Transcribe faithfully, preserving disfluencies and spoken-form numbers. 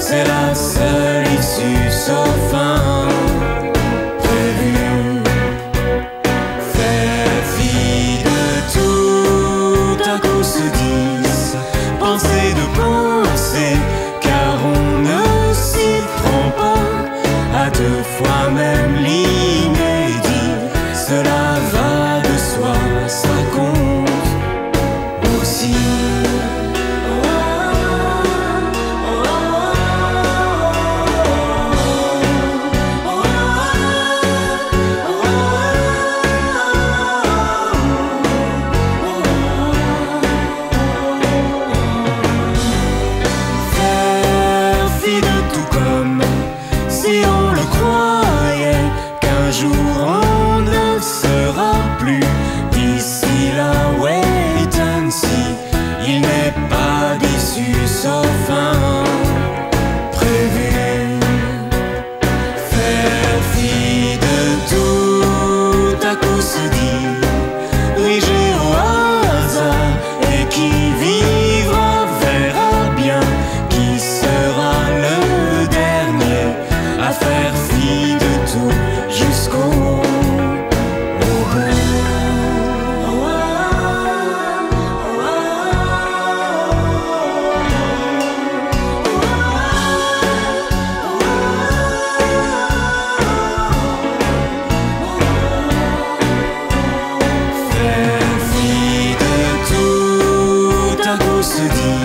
c'est la seule issue sauf un prévu. Faire fi de tout à coup se disent, penser de penser, car on ne s'y prend pas à deux fois même l'inédit. Cela va de soi, ça compte aussi. Si on le croyait qu'un jour on ne sera plus d'ici là, wait and see. Il n'est pas d'issue sauf un prévu. Faire fi de tout à coup se dit, riger au hasard, et qui vivra verra bien qui sera le dernier à faire fi de tout jusqu'au au bout. Faire fi de tout à coup se dit,